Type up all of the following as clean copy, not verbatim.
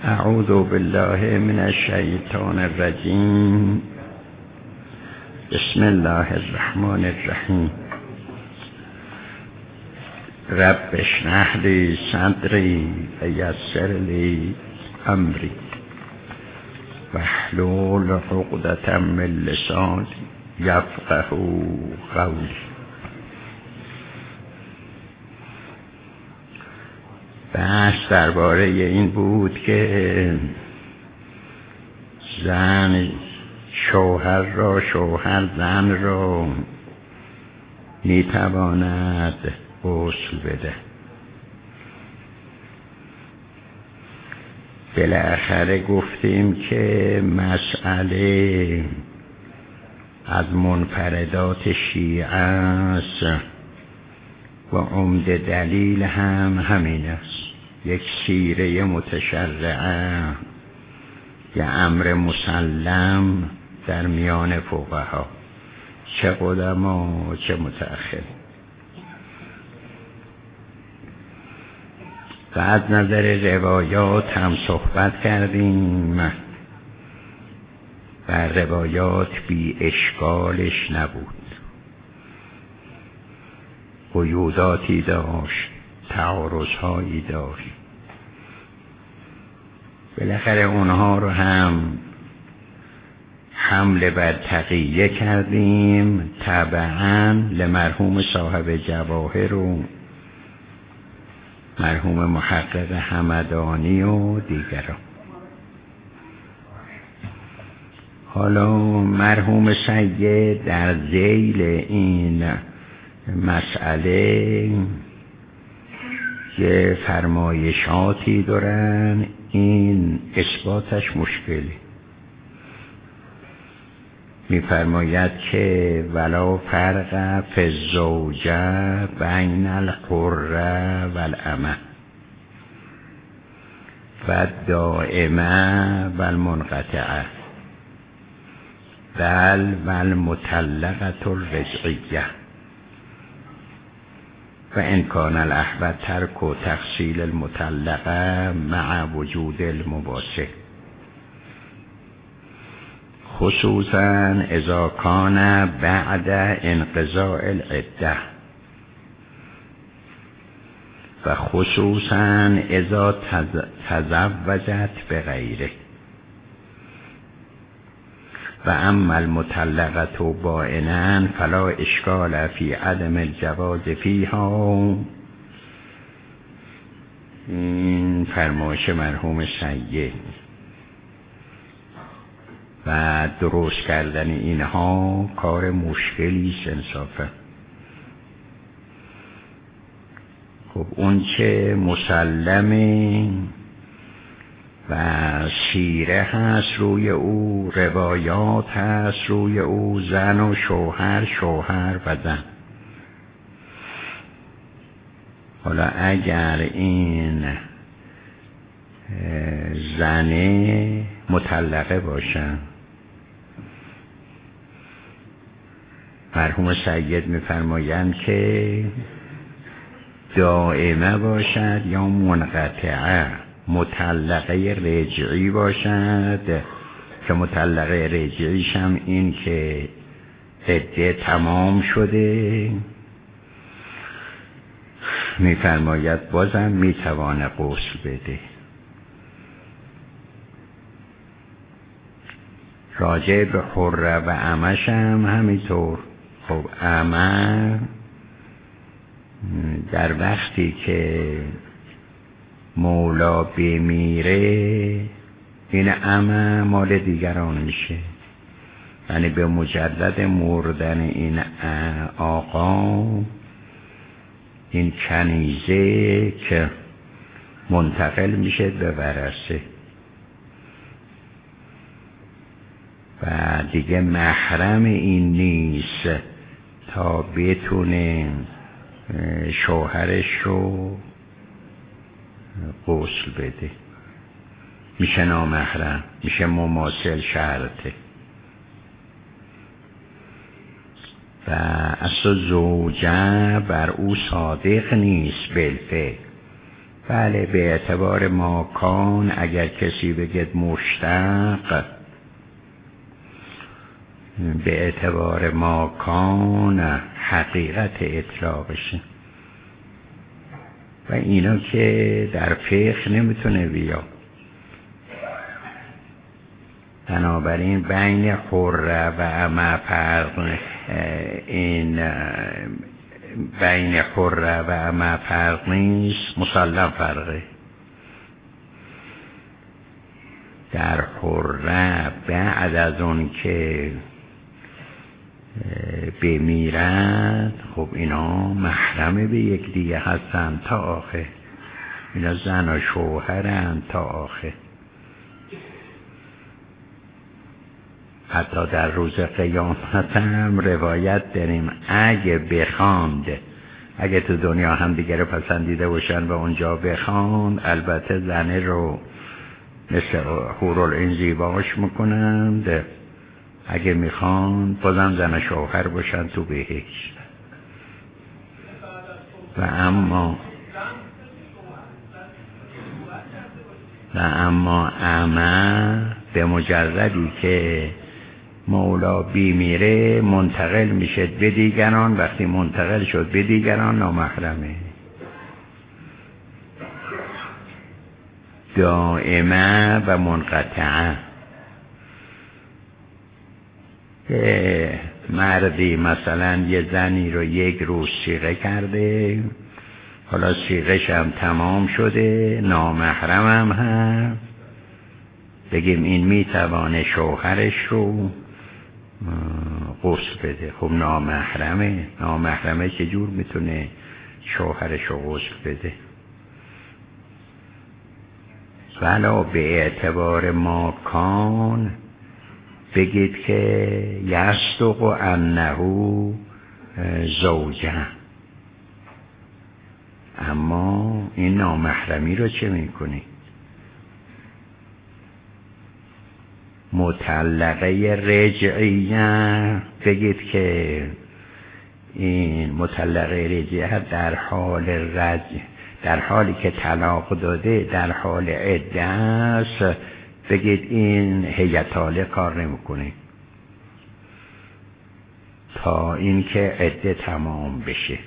اعوذ بالله من الشیطان الرجیم. بسم الله الرحمن الرحیم. رب اشرح لی صدری و یسر لی امری واحلل عقدة من لسانی یفقهوا قولی. بحث درباره این بود که زن شوهر را، شوهر زن را میتواند غسل بده. بالاخره گفتیم که مسئله از منفردات شیعه است و عمده دلیل هم همین است. یک سیره متشرعه، یک امر مسلم در میان فقها، چه قدما چه متأخر. بعد نظر روایات هم صحبت کردیم و روایات بی اشکالش نبود، قیوداتی داشت، تعارض‌هایی داشت. بالاخره اونها رو هم حمل بر تقیه کردیم تبعاً لمرحوم صاحب جواهر و مرحوم محقق همدانی و دیگران. حالا مرحوم سید در ذیل این مسئله یه فرمایشاتی دارن، این اثباتش مشکلی. میفرماید که ولا فرق فی الزوجه بین الحره و الامه و الدائمه و المنقطعه بل و المطلقه الرجعیه و ان کان الاحوط ترک و تغسیل المطلقه مع وجود المباشر، خصوصا اذا کان بعد انقضاء العده و خصوصا اذا تزوجت بغیره. و اما المطلقه بائنا فلا اشکال فی عدم الجواز فیها. این فرمایش مرحوم سید و درست کردن اینها کار مشکلی است انصافا. خب اون چه مسلمه و سیره هست روی او، روایات هست روی او، زن و شوهر، شوهر و زن. حالا اگر این زنه مطلقه باشن، مرحوم سید میفرمایند که دائمه باشد یا منقطعه. مطلقه رجعی باشد که مطلقه رجعیش هم این که عده تمام شده، میفرماید بازم میتوانه غسل بده. راجع به حره و عمش هم همینطور. خب عمه در وقتی که مولا بمیره این عمه مال دیگران میشه، یعنی به مجرد مردن این آقا این کنیزه که منتقل میشه به ورثه و دیگه محرم این نیست تا بتونه شوهرش رو غسل بده. میشه نامحرم، میشه مماثل شرطه. و اصلا زوجه بر او صادق نیست بالفعل، بله، به اعتبار ماکان اگر کسی بگید مشتق، به اعتبار ماکان حقیقت اطلاقشه و اینا که در فقه نمیتونه بیا. بنابراین بین حره و اما فرق، این بین حره و اما فرق نیست، مسلم فرقه. در حره بعد از اون که بمیرد، خب اینا محرم به یک دیگه هستن تا آخر، اینا زن و شوهرن تا آخر. حتی در روز قیامت هم روایت داریم اگه بخواند، اگه تو دنیا هم دیگه رو پسندیده باشن و اونجا بخواند، البته زنه رو مثل حورالعین زیباش میکنند، اگه میخوان بازم زن شوهر باشن تو بهشت. و اما به مجردی که مولا بیمیره منتقل میشه به دیگران، وقتی منتقل شد به دیگران نامحرمه. دائمه و منقطعه، که مردی مثلا یه زنی رو یک روز صیغه کرده، حالا صیغه‌ش هم تمام شده، نامحرم هم هست، بگیم این میتوانه شوهرش رو غسل بده. خب نامحرمه چجور میتونه شوهرش رو غسل بده؟ ولی به اعتبار ماکان بگید که یصدق انه زوجه، اما این نامحرمی رو چه میکنی؟ مطلقه رجعیه، بگید که این مطلقه رجعیه در حالی که طلاق داده در حال عده است، بگید این هیئتاله کار نمیکنه تا اینکه عده تمام بشه.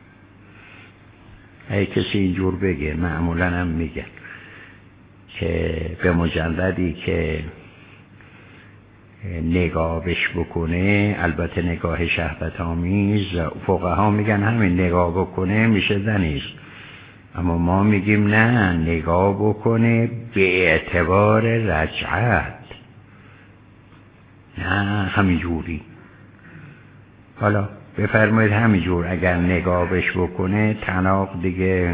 اگه کسی اینجور بگه، معمولا هم میگه که به مجردی که نگاهش بکنه، البته نگاه شهوت آمیز، فقها میگن همین نگاه بکنه میشه زنیست، اما ما میگیم نه، نگاه بکنه به اعتبار رجعت، نه همینجوری. حالا بفرمایید همینجور اگر نگاه بش بکنه طلاق دیگه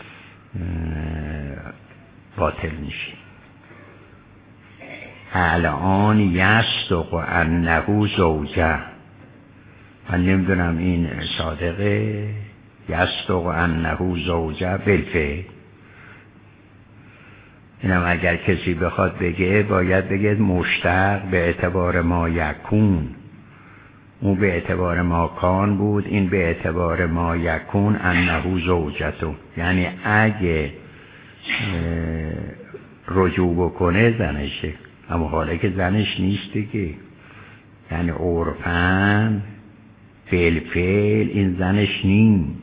باطل میشه. الان یصدق انه زوجه، من نمیدونم این صادقه، یصدق انه زوجه بالفعل. اینم اگر کسی بخواد بگه باید بگه مشتق به اعتبار ما یکون، اون به اعتبار ما کان بود، این به اعتبار ما یکون انه زوجتو، یعنی اگه رجوع بکنه زنشه، اما حالا که زنش نیست دیگه، یعنی عرفاً بالفعل این زنش نیست.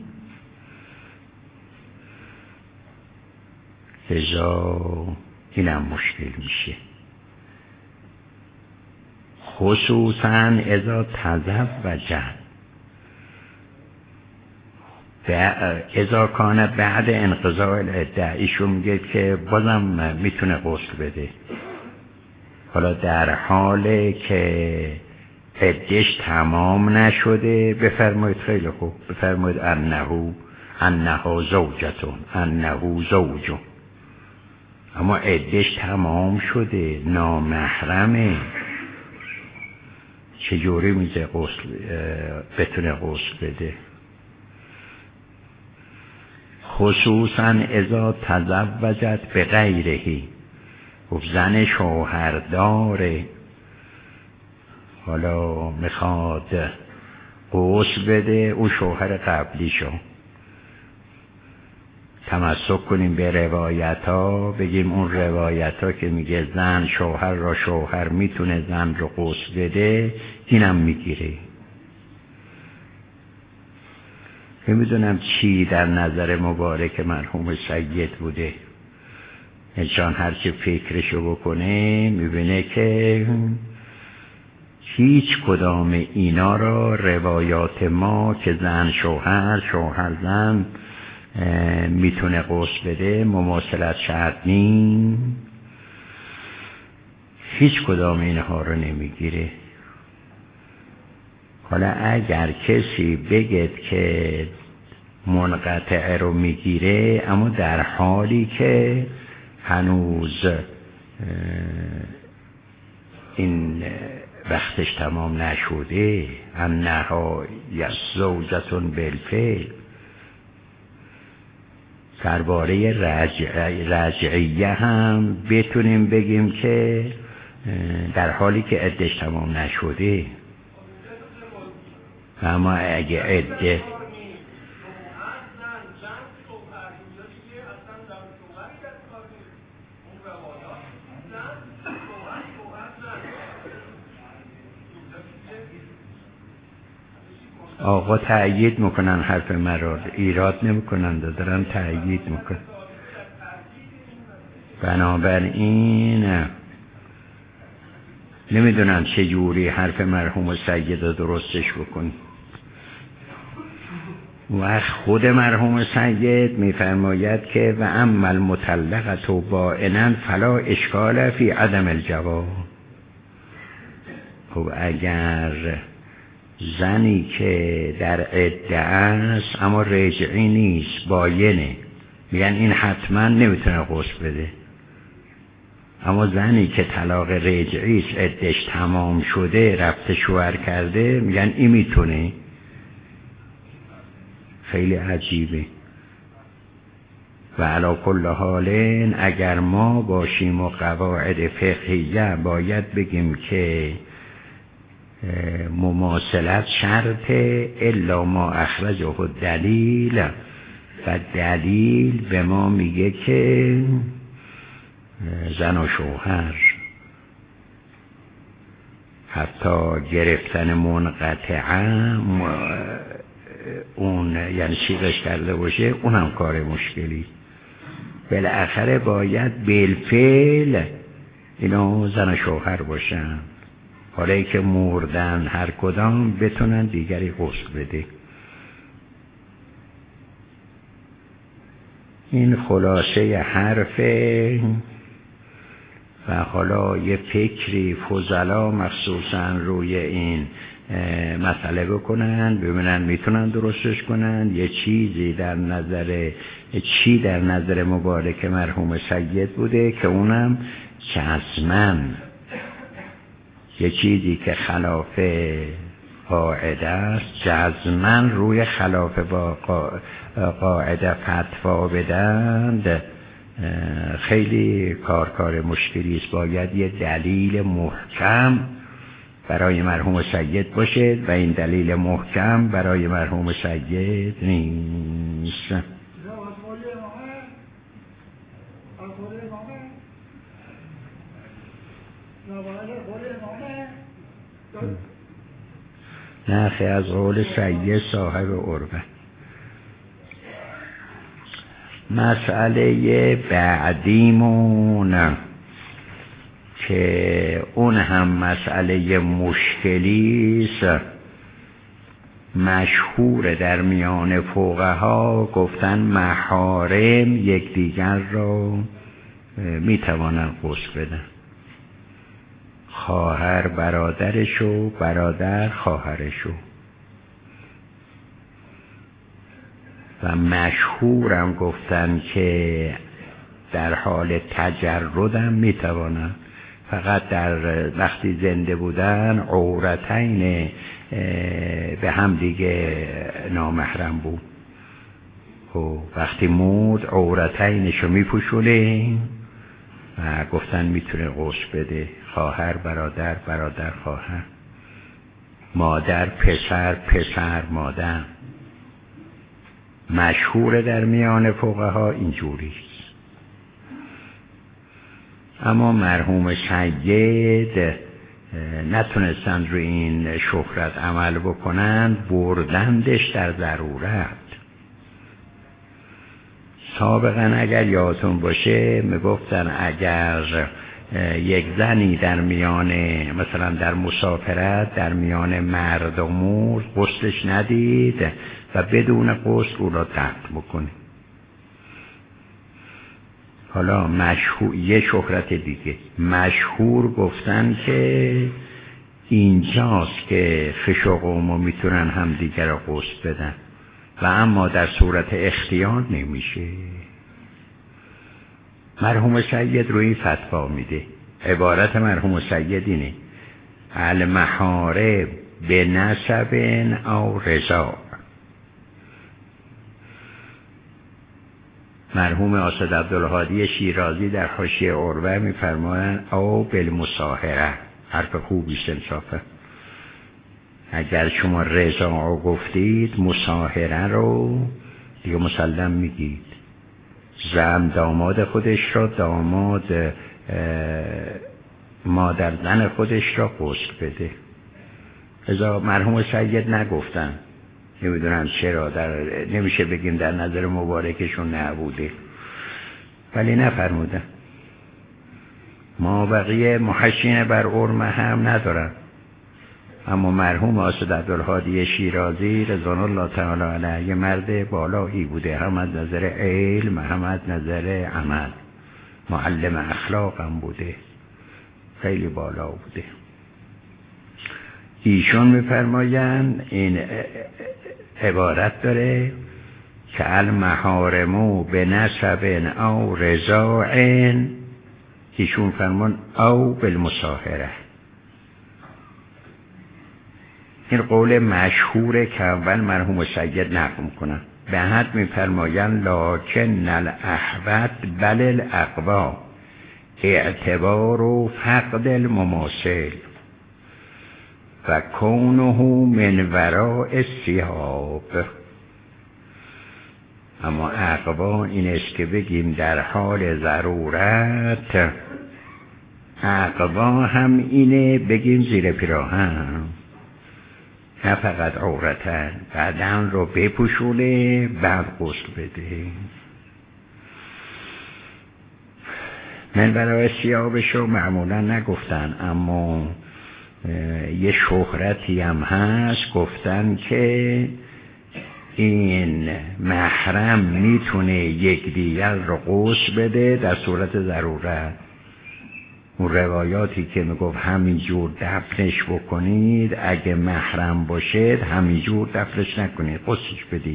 لذا اینم مشکل میشه، خصوصاً اذا تزوجت، اذا کان بعد انقضاء العده. ایشون میگه که بازم میتونه غسل بده، حالا در حالی که عده‌اش تمام نشده. بفرمایید خیلی خوب، بفرمایید انه زوجتون، انه زوجون، اما عده‌اش تمام شده، نامحرمه، چجوری میشه بتونه غسل بده؟ خصوصا اذا تزوجت به غیرهی، خب زن شوهر داره، حالا میخواد غسل بده، او شوهر قبلی شو تمسک کنیم به روایت ها، بگیم اون روایت ها که میگه زن شوهر را شوهر میتونه زن رو غسل بده، اینم میگیره. نمیدونم چی در نظر مبارک مرحوم سید بوده. انسان هر چه فکرشو بکنه میبینه که هیچ کدام اینا را روایات ما که زن شوهر، شوهر زن میتونه غسل بده مماثلت شرط نی، هیچ کدام اینها رو نمیگیره. حالا اگر کسی بگید که منقطع رو میگیره، اما در حالی که هنوز این وقتش تمام نشده، انها یزوجتون بالفعل، درباره رجعیه هم بتونیم بگیم که در حالی که عدش تمام نشده. اما اگه عده آقا تأیید میکنن حرف مرا، ایراد نمیکنن، دارن تأیید میکنن. بنابراین نمیدونم چه جوری حرف مرحوم سید رو درستش بکنی. و خود مرحوم سید میفرماید که و اما المطلقة بائنا فلا اشکال فی عدم الجواب. خب اگر زنی که در عده است اما رجعی نیست، باینه، میگن این حتما نمیتونه غسل بده. اما زنی که طلاق رجعی است، عدش تمام شده، رفته شوهر کرده، میگن این میتونه. خیلی عجیبه. و علی کل حال اگر ما باشیم و قواعد فقهیه باید بگیم که مماثلت شرط الا ما اخرجه دلیل، و دلیل به ما میگه که زن و شوهر حتی گرفتن منقطعه اون یعنی شیغش کرده باشه، اونم کار مشکلی. بالاخره باید بالفعل اینا زن و شوهر باشن، حالا که مردن هر کدام بتونن دیگری غسل بده. این خلاصه حرفه. و حالا یه فکری فضلا مخصوصا روی این مسئله بکنن، ببینن میتونن درستش کنن. یه چیزی در نظر مبارک مرحوم سید بوده که اونم جزمن یه چیزی که خلاف قاعده است، جزمن روی خلاف با قاعده فتوا بدند، خیلی کار مشکلی است. باید یه دلیل محکم برای مرحوم سید باشه و این دلیل محکم برای مرحوم سید نیست. نه از قول سید صاحب عروه. مسئله بعدیمون که اون هم مسئله مشکلی است، مشهور در میان فقها، گفتن محارم یکدیگر را میتوانن غسل بدن، خواهر برادرشو، برادر خواهرشو. و مشهورم گفتن که در حال تجردم میتوانن، فقط در وقتی زنده بودن عورتین به هم دیگه نامحرم بود. و وقتی مرد عورتینشو میپوشونه و گفتن میتونه غسل بده، خواهر برادر، برادر خواهر، مادر پسر، پسر مادر. مشهور در میان فقها اینجوری است. اما مرحوم سید نتونستند روی این شهرت عمل بکنند، بردندش در ضرورت. سابقا اگر یادتون باشه میگفتن اگر یک زنی در میان مثلا در مسافرت در میان مرد و مرد غسلش ندید و بدون غسل او را ترک بکنه. حالا مشهور یه شهرت دیگه مشهور گفتن که اینجاست که فش و قوم میتونن هم دیگر را غسل بدن و اما در صورت اختیار نمیشه. مرحوم سید روی فتوا میده. عبارت مرحوم سید اینه: المحارم به نسب او رضا. مرحوم اسد عبدالهادی شیرازی در حاشیه عروه میفرمایند او بالمصاهره. حرف خوبیست انصافا. اگر شما رضا گفتید مصاهره رو دیگه مسلم میگید. زن داماد خودش را، داماد مادر زن خودش را غسل بده. ازا مرحوم سید نگفتن، نمیدونم چرا، نمیشه بگیم در نظر مبارکشون نبوده، ولی نفرمودن. ما بقیه محشین بر عرمه هم ندارن، اما مرحوم اسد عبدالهادی شیرازی رضوان الله تعالی علیه مرد بالایی بوده، هم از نظر علم هم از نظر عمل. معلم اخلاق هم بوده، خیلی بالا بوده. ایشون میفرمایند این عبارت داره که المحارمو به نسب او رضاعن، ایشون فرمان او بالمصاهره. این قول مشهوره که اول مرحوم سید نقل کنن. به حد میفرمایند لکن الاحوط بل الاقوا اعتبار و فقد المماثل و کونه من وراء الثياب. اما اقوا این است که بگیم در حال ضرورت، اقوا هم اینه بگیم زیر پیراهن، نه فقط عورتن، بدن رو بپوشونه بعد غسل بده. من برای ثیابشو معمولا نگفتن، اما یه شهرتی هم هست گفتن که این محرم میتونه یکدیگر رو غسل بده در صورت ضرورت. اون روایاتی که میگفت همینجور دفنش بکنید، اگه محرم باشید همینجور دفنش نکنید، غسلش بدید.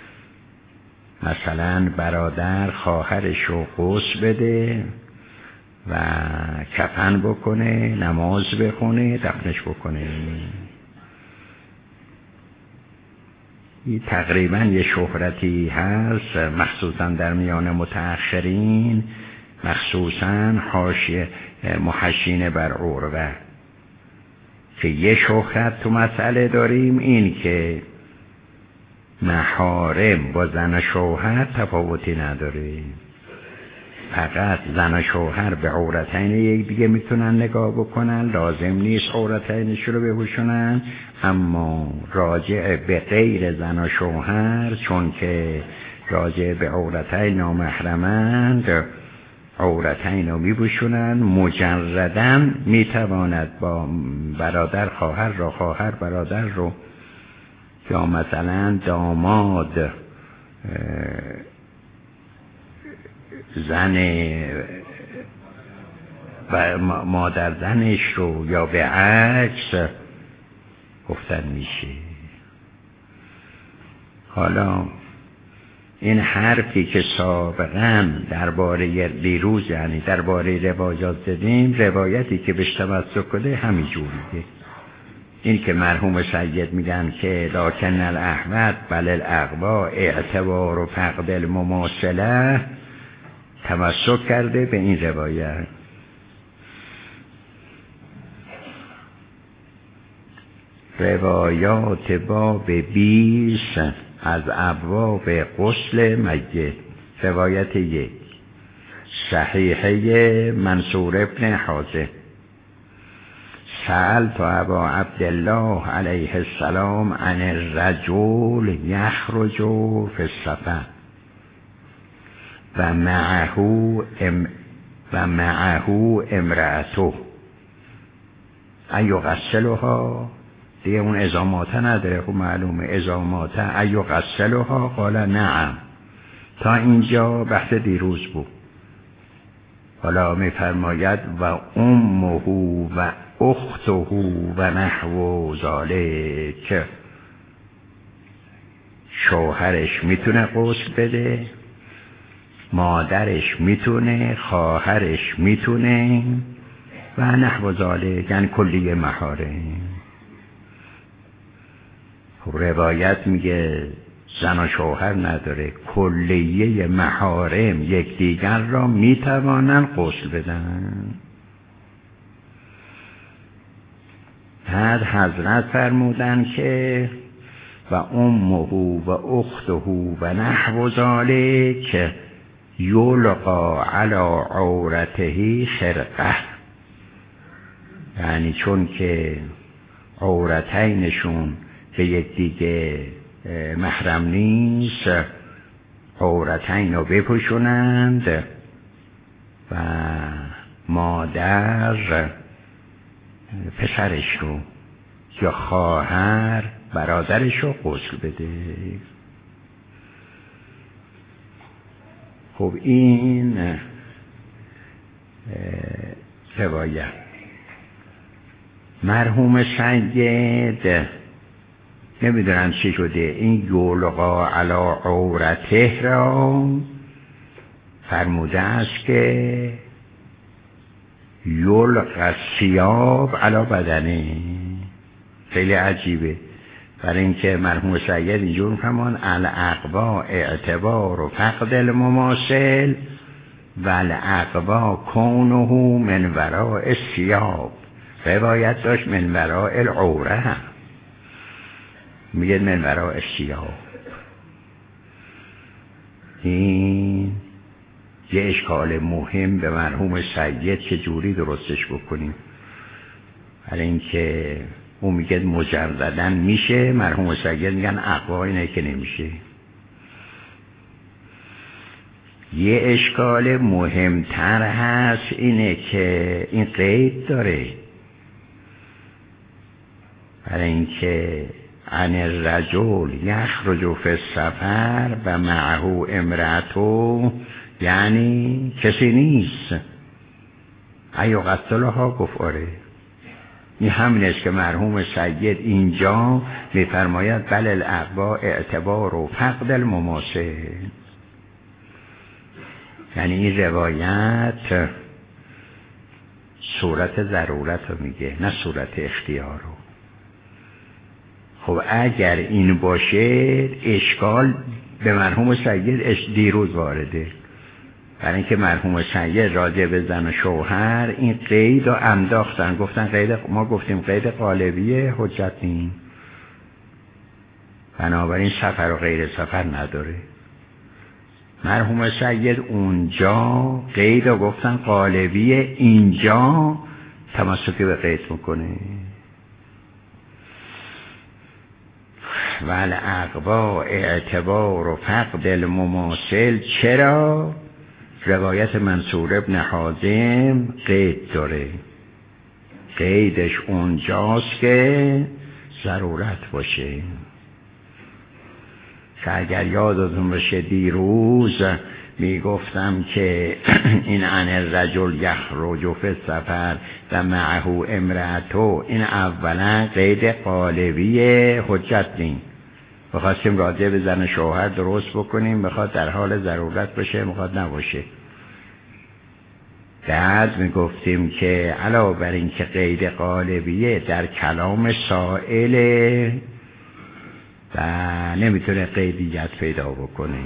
مثلا برادر خواهرش رو غسل بده و کفن بکنه، نماز بخونه، دفنش بکنه. این تقریبا یه شهرتی هست مخصوصا در میان متأخرین، مخصوصا حاشیه محشین بر عروه، که یه شهرت تو مسئله داریم، این که محارم با زن و شوهر تفاوتی نداره، فقط زن و شوهر به عورتین یک دیگه میتونن نگاه بکنن، لازم نیست عورتینش رو بپوشونن. اما راجع به غیر زن و شوهر، چون که راجع به عورتین نامحرمند، عورتین رو میپوشونن. مجردن میتواند با برادر خواهر را، خواهر برادر رو، یا مثلا داماد زن و مادر زنش رو، یا به عکس گفتن میشه. حالا این حرفی که سابقا درباره دیروز، یعنی درباره روایات زدیم، روایتی که بهش تمسک کنه همینجوریه. این که مرحوم سید میگن که لکن الاحوط بل الاقوا اعتبار و فقد المماثله، تمسک کرده به این روایت. روایات باب 20 از ابواب غسل میت. روایت 1 صحیحه منصور ابن حازم. سألت ابا عبدالله علیه السلام عن الرجل یخرج فی السفر و معه امرأته ایغسلها. دیگه اون ازاماته نداره، خب معلومه ازاماته ایغسلها. قال نعم. تا اینجا بحث دیروز بود. حالا می فرماید و امه و اخته و نحو ذالک. شوهرش میتونه غسل بده، مادرش میتونه، خواهرش میتونه و نحو ذالک یعنی کلیه محارم. خب روایت میگه زن و شوهر نداره، کلیه محارم یکدیگر را میتوانن غسل بدن. بعد حضرت فرمودن که و امه و اخته و نحو ذالک یلقا علی عورته خرقه. یعنی چون که عورتینشون به یکدیگه محرم نیست، عورتین رو بپوشونند و مادر پسرش رو یا خواهر برادرش رو غسل بده. خب این روایت مرحوم سید نمیدونم چی شده، این یلقا علی عورته را فرموده است که یلقا الثیاب علی بدنه. خیلی عجیبه، برای اینکه مرحوم سید اینجور فرمان الاقبا اعتبار و فقد المماثل و الاقبا کونه من وراء الثیاب. روایت داشت من وراء العوره، میگه من وراء الثیاب. این یه اشکال مهم به مرحوم سید که جوری درستش بکنیم، برای اینکه اون میگه مجردن میشه، مرحوم سید میگن اقوا اینه که نمیشه. یه اشکال مهمتر هست اینه که این قید داره، برای اینکه عن الرجل یخرج فی السفر و معه امرأته، یعنی کسی نیست. ایغسلها گفت آره. این همین است که مرحوم سید اینجا میفرماید بل الاقوا اعتبار و فقد المماثل. یعنی این روایت صورت ضرورت رو میگه، نه صورت اختیار رو. خب اگر این باشه اشکال به مرحوم سید دیروز وارده، برای اینکه مرحوم سید راجع به زن و شوهر این قید رو انداختن، گفتن قید، ما گفتیم قید قالبیه حجت نیم، بنابراین سفر و غیر سفر نداره. مرحوم سید اونجا قید رو گفتن قالبیه، اینجا تمسکی به قید میکنه. ول اقوا اعتبار و فقد المماثل. چرا؟ روایت منصور ابن حازم قید داره، قیدش اونجاست که ضرورت باشه. که اگر یادتون باشه دیروز میگفتم که این عن الرجل یخرج فی السفر و معه امرأته، این اولا قید قالبی حجت نیم، بخواستیم راجع به زن شوهر درست بکنیم، بخواد در حال ضرورت باشه بخواد نباشه. بعد میگفتیم که علاوه بر این که قید قالبیه در کلام سائله و نمیتونه قیدیت پیدا بکنه،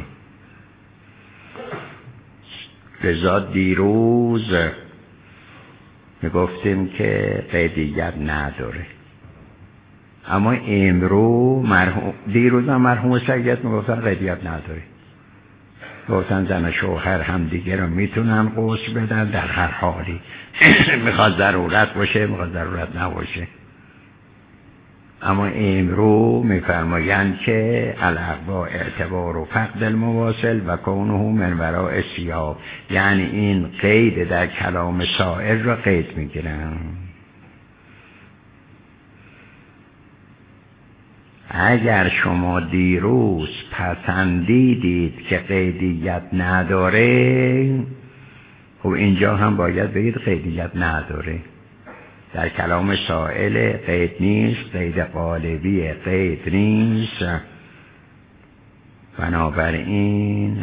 لذا دیروز میگفتیم که قیدیت نداره. اما امرو دیروز هم مرحوم سید میگفتن قیدیت نداره، گفتن زن و شوهر هم دیگه رو میتونن غسل بدن در هر حالی، میخواد ضرورت باشه میخواد ضرورت نباشه. اما امرو میفرمایند که الاقوا اعتبار و فقد المواصل و کونه من وراء سیاب، یعنی این قید در کلام سائر را قید میگیرن. اگر شما دیروز پسندیدید که قیدیت نداره، خب اینجا هم باید بگید قیدیت نداره. در کلام سائل قید نیست، قید قالبی قید نیست، بنابراین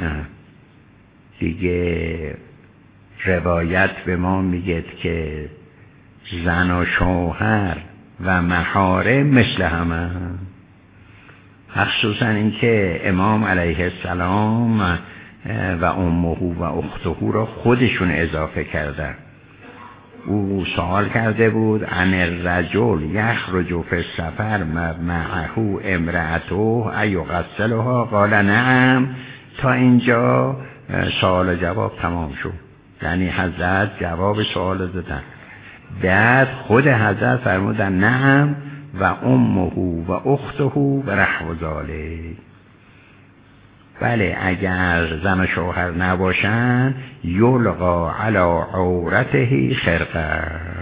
دیگه روایت به ما میگه که زن و شوهر و محارم مثل همه، مخصوصا اینکه امام علیه السلام و امه و اخته را خودشون اضافه کردن. او سوال کرده بود عن الرجل یخرج فی السفر معه امرأته ایغسلها، قال نعم. تا اینجا سوال و جواب تمام شد، یعنی حضرت جواب سوال دادن. بعد خود حضرت فرمودن نعم و امه و اخته و رحو ذالک. بله اگر زن و شوهر نباشن یلقا علی عورته خرقه،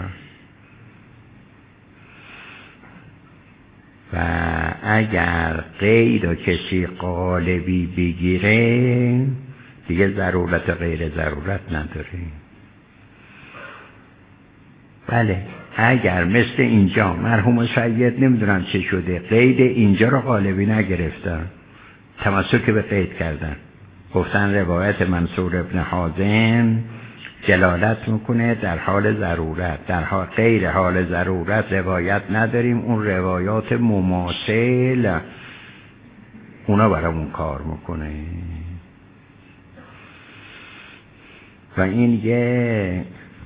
و اگر قید و کسی قالبی بگیره دیگه ضرورت غیر ضرورت نداره. بله اگر مثل اینجا مرحوم سید نمیدونم چه شده قید اینجا رو قالبی نگرفتن، تمسک به قید کردن، گفتن روایت منصور ابن حازم دلالت میکنه در حال ضرورت، در حال غیر حال ضرورت روایت نداریم. اون روایات مماثل اونا برامون کار میکنه و این یه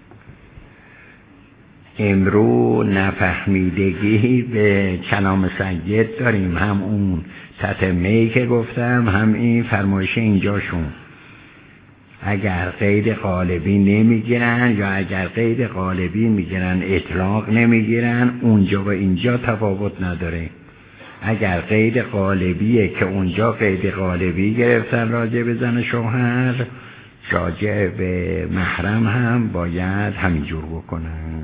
امرو نفهمیدگی به کلام سید داریم، هم اون تتمه‌ای که گفتم هم این فرمایش اینجاشون. اگر قید قالبی نمیگیرن یا اگر قید قالبی میگیرن اطلاق نمیگیرن، اونجا و اینجا تفاوت نداره. اگر قید قالبیه که اونجا قید قالبی گرفتن راجع به زن شوهر، راجع به محرم هم باید همینجور بکنن.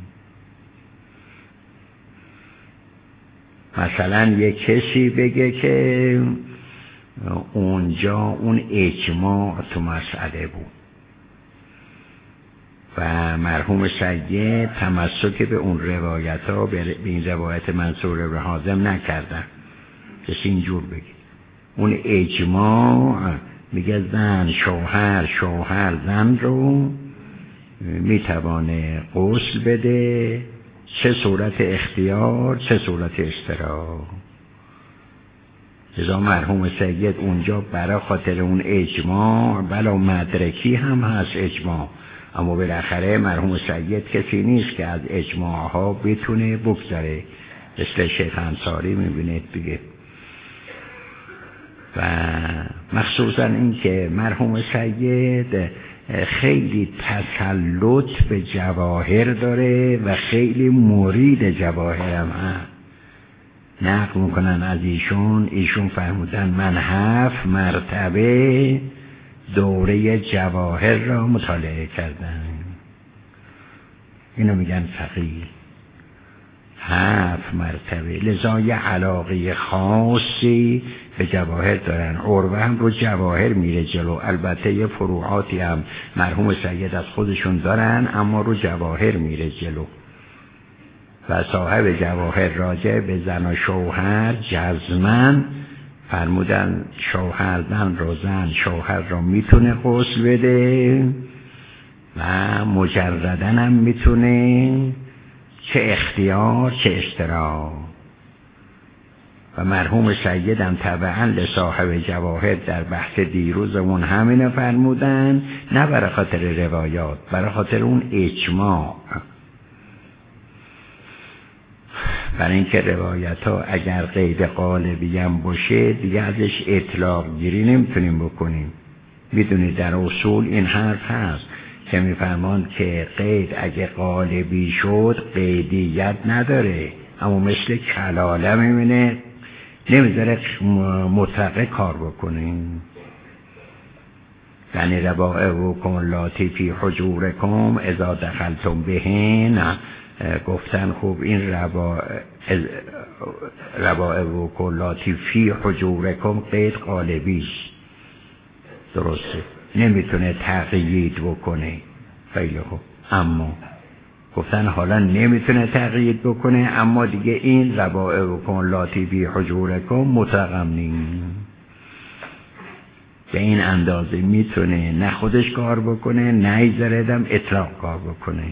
مثلا یک کسی بگه که اونجا اون اجماع تو مسئله بود و مرحوم سید تمسک به اون روایت ها به این روایت منصور ابن حازم نکردن. کسی اینجور بگه اون اجماع میگه زن شوهر، شوهر زن رو میتوانه غسل بده، چه صورت اختیار چه صورت اشتراک. لذا مرحوم سید اونجا برای خاطر اون اجماع، بلا مدرکی هم هست اجماع، اما بالاخره مرحوم سید کسی نیست که از اجماع ها بتونه بگذاره، مثل شیخ انصاری میبینید دیگه. و مخصوصا این که مرحوم سید خیلی تسلط به جواهر داره و خیلی مرید جواهر هم هست. نقل میکنن از ایشون فرمودن من 7 مرتبه دوره جواهر را مطالعه کردم. اینو میگن فقیه. 7 مرتبه، لذا یه علاقه خاصی به جواهر دارن. عروه هم رو جواهر میره جلو، البته یه فروعاتی هم مرحوم سید از خودشون دارن اما رو جواهر میره جلو. و صاحب جواهر راجع به زن و شوهر جزمن فرمودن شوهر زن رو، زن شوهر رو میتونه غسل بده و مجردن هم میتونه، چه اختیار چه اشتراک. و مرحوم سیدم طبعا لصاحب جواهر در بحث دیروزمون همینه فرمودن، نه برای خاطر روایات، برای خاطر اون اجماع. برای اینکه روایت ها اگر قید قالبی هم باشه دیگه ازش اطلاق گیری نمیتونیم بکنیم. میدونید در اصول این حرف هست که میفرمان که قید اگه قالبی شد قیدیت نداره، اما مثل کلاله میمونه، نمیذاره مطلقه کار بکنیم. یعنی ربائبکم اللاتی فی حجورکم اذا دخلتم بهن، گفتن خوب این ربائبکم اللاتی فی حجورکم قید قالبی درسته، نمیتونه تقیید بکنه. خیلی خوب، اما گفتن حالا نمیتونه تقیید بکنه، اما دیگه این ربائبکم اللاتی فی حجورکم مطلقم نیست. به این اندازه میتونه نه خودش کار بکنه نه ایزردم اطلاق کار بکنه.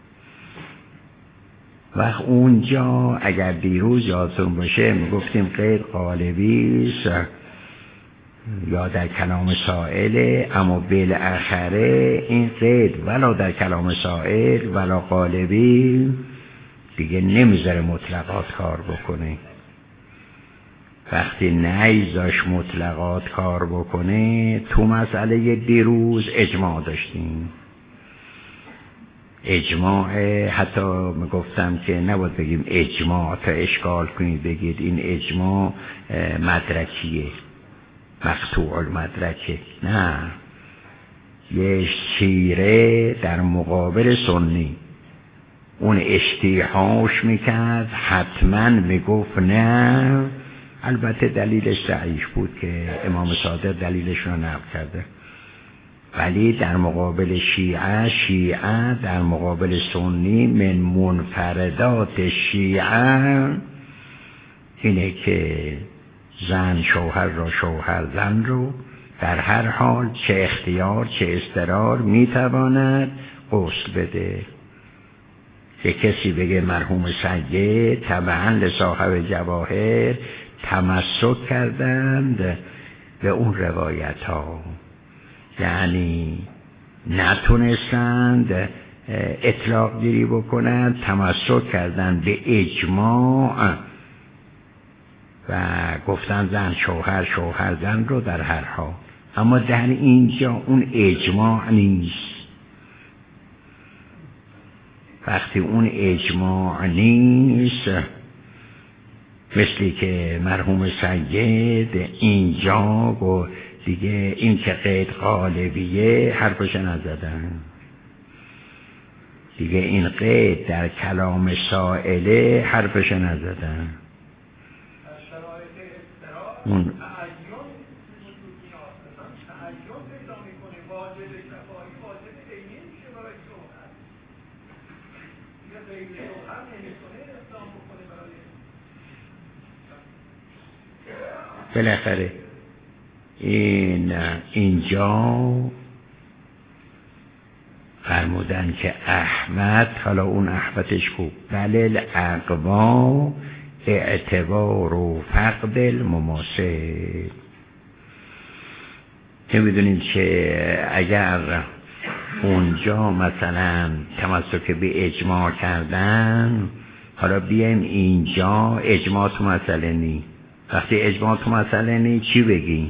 وقت اونجا اگر دیروز یادتون باشه میگفتیم قید قالبی یا در کلام سائله، اما بالاخره این قید ولا در کلام سائل ولا قالبی دیگه نمیذاره مطلقات کار بکنه. وقتی نیزاش مطلقات کار بکنه، تو مسئله دیروز اجماع داشتیم. اجماع حتی میگفتم که نباید بگیم اجماع تا اشکال کنید بگید این اجماع مدرکیه، مقطوع المدرکه. نه، یه شیعه در مقابل سنی اون اشتیحاش میکرد، حتما میگفت نه. البته دلیلش ضعیف بود که امام صادق دلیلش رو نقل کرده، ولی در مقابل شیعه در مقابل سنی من منفردات شیعه اینه که زن شوهر را، شوهر زن رو در هر حال چه اختیار چه اضطرار میتواند غسل بده. که کسی بگه مرحوم سید تبعا لصاحب جواهر تمسک کردند به اون روایت ها، یعنی نتونستند اطلاق گیری بکنند، تمسک کردند به اجماع و گفتن زن شوهر، شوهر زن رو در هر حال. اما در اینجا اون اجماع نیست. وقتی اون اجماع نیست، مثلی که مرحوم سید اینجا و دیگه این که قید قالبیه حرفش نزدن دیگه، این قید در کلام سائله حرفش نزدن. اون بالاخره اینجا فرمودن که احمد، حالا اون احمدش خوب، بل اقوا اعتبار و فقد المماثل. نمیدونیم که اگر اونجا مثلا تمسک به اجماع کردن، حالا بیایم اینجا اجماع تو مسئله نی. وقتی اجماع تو مسئله نی چی بگیم؟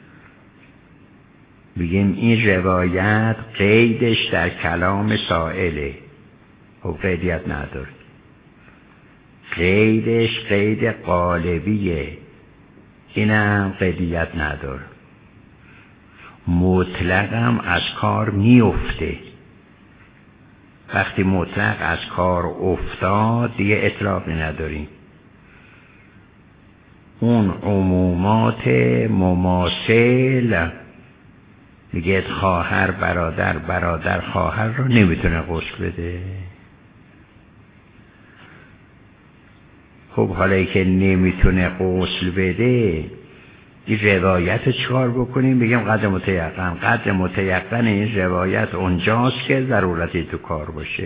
بگیم این روایت قیدش در کلام سائله، خب قیدیت نداره. قیدش قید قالبیه، اینم قیدیت نداره. مطلقم از کار میفته. وقتی مطلق از کار افتاد دیگه اطلاقی نداریم. اون عمومات مماثل میگه خواهر برادر، برادر خواهر رو نمیتونه غسل بده. خب حالا که نمیتونه غسل بده، این روایت چیکار بکنیم؟ بگیم قدر متیقن. قدر متیقن این روایت اونجاست که ضرورتی تو کار باشه.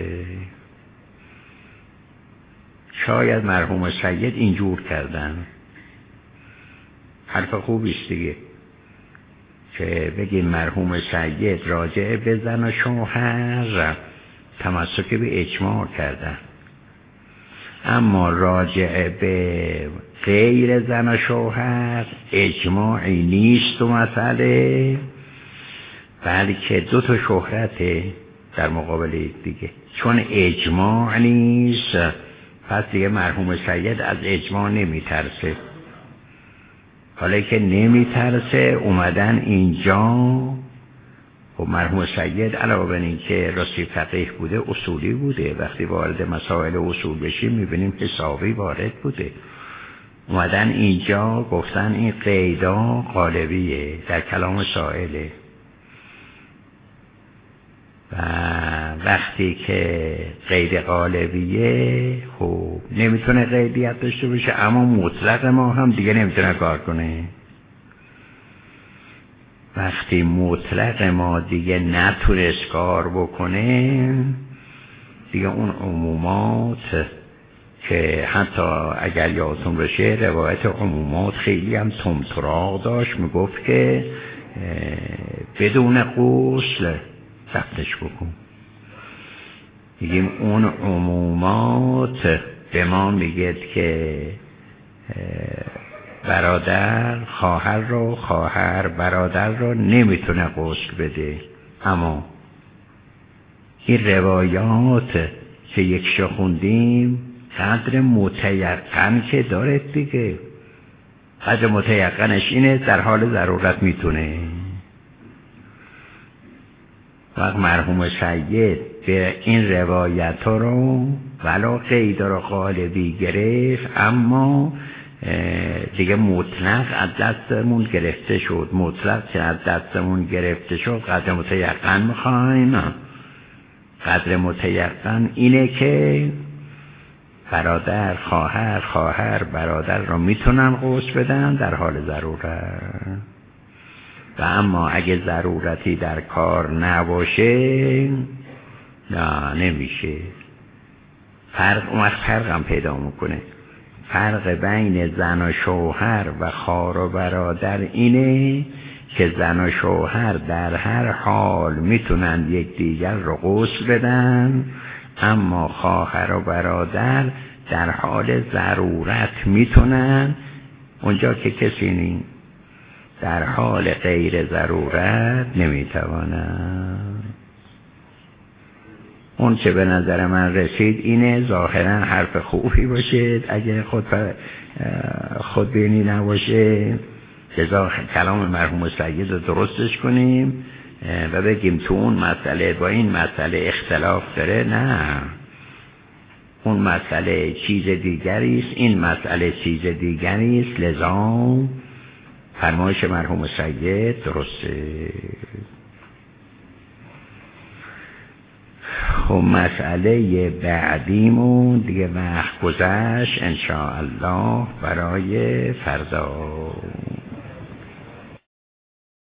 شاید مرحوم سید اینجور کردن. حرف خوبیست دیگه که بگیم مرحوم سید راجع به زن و شوهر تمسک به اجماع کردن. اما راجع به غیر زن و شوهر اجماعی نیست و مسئله، بلکه دو تا شهرته در مقابل دیگه. چون اجماع نیست پس دیگه مرحوم سید از اجماع نمیترسه. حالا که نمیترسه اومدن اینجا و مرحوم سید علاوه بر این که راستی فقیه بوده اصولی بوده، وقتی وارد مسائل اصول بشیم میبینیم حسابی وارد بوده. اومدن اینجا گفتن این قیدا قالبیه در کلام سائله و وقتی که قید قالبیه خب نمیتونه قیدیت داشته باشه، اما مطلق ما هم دیگه نمیتونه کار کنه. وقتی مطلق ما دیگه نتونست کار بکنه دیگه اون عمومات که حتی اگر یادتون باشه روایت عمومات خیلی هم تمطراق داشت، میگفت که بدون غسل دفنش بکن. میگیم اون عمومات به ما میگه که برادر خواهر برادر رو نمیتونه غسل بده، اما این روایات که یک خوندیم قدر متیقن که داره دیگه. قدر متیقنش اینه در حال ضرورت میتونه. وقت مرحوم سید به این روایت ها رو ولا قید رو قالبی گرفت، اما دیگه مطلق از دستمون گرفته شد. مطلق که از دستمون گرفته شد قدر متیقن میخوایم. قدر متیقن اینه که برادر خواهر برادر رو میتونن غسل بدن در حال ضرورت، و اما اگه ضرورتی در کار نباشه نه نمیشه. فرق هم پیدا میکنه. فرق بین زن و شوهر و خواهر و برادر اینه که زن و شوهر در هر حال میتونن یک رو غسل بدن، اما خواهر و برادر در حال ضرورت میتونن، اونجا که کسی نیست در حال غیر ضرورت نمیتوانن. اون چه به نظر من رسید اینه، ظاهرا حرف خوبی باشه اگه خودبینی نباشه، لذا کلام مرحوم سید رو درستش کنیم و بگیم تو اون مسئله با این مسئله اختلاف داره. نه، اون مسئله چیز دیگری است، این مسئله چیز دیگری است، لذا فرمایش مرحوم سید درسته. خب مسئله بعدیمون دیگه وقت گذشت، انشاءالله برای فردا.